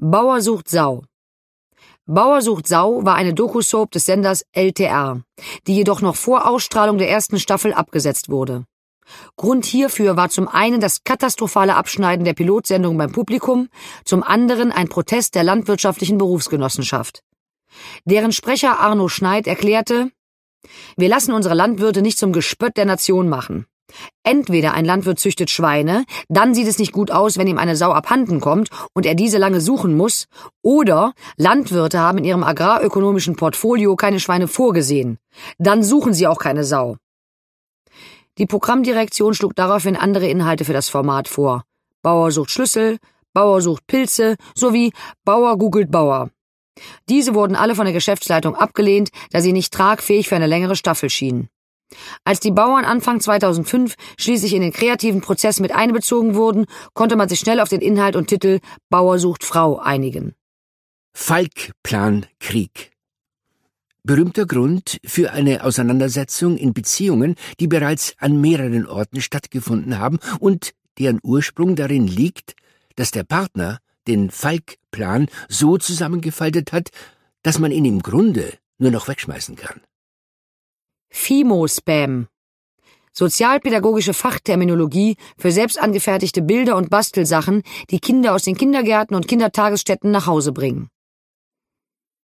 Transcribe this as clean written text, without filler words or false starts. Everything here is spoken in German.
Bauer sucht Sau. Bauer sucht Sau war eine Doku-Soap des Senders LTR, die jedoch noch vor Ausstrahlung der ersten Staffel abgesetzt wurde. Grund hierfür war zum einen das katastrophale Abschneiden der Pilotsendung beim Publikum, zum anderen ein Protest der landwirtschaftlichen Berufsgenossenschaft. Deren Sprecher Arno Schneid erklärte: Wir lassen unsere Landwirte nicht zum Gespött der Nation machen. Entweder ein Landwirt züchtet Schweine, dann sieht es nicht gut aus, wenn ihm eine Sau abhanden kommt und er diese lange suchen muss, oder Landwirte haben in ihrem agrarökonomischen Portfolio keine Schweine vorgesehen. Dann suchen sie auch keine Sau. Die Programmdirektion schlug daraufhin andere Inhalte für das Format vor. Bauer sucht Schlüssel, Bauer sucht Pilze sowie Bauer googelt Bauer. Diese wurden alle von der Geschäftsleitung abgelehnt, da sie nicht tragfähig für eine längere Staffel schienen. Als die Bauern Anfang 2005 schließlich in den kreativen Prozess mit einbezogen wurden, konnte man sich schnell auf den Inhalt und Titel Bauer sucht Frau einigen. Falk-Plan Krieg. Berühmter Grund für eine Auseinandersetzung in Beziehungen, die bereits an mehreren Orten stattgefunden haben und deren Ursprung darin liegt, dass der Partner den Falk-Plan so zusammengefaltet hat, dass man ihn im Grunde nur noch wegschmeißen kann. Fimo-Spam. Sozialpädagogische Fachterminologie für selbst angefertigte Bilder und Bastelsachen, die Kinder aus den Kindergärten und Kindertagesstätten nach Hause bringen.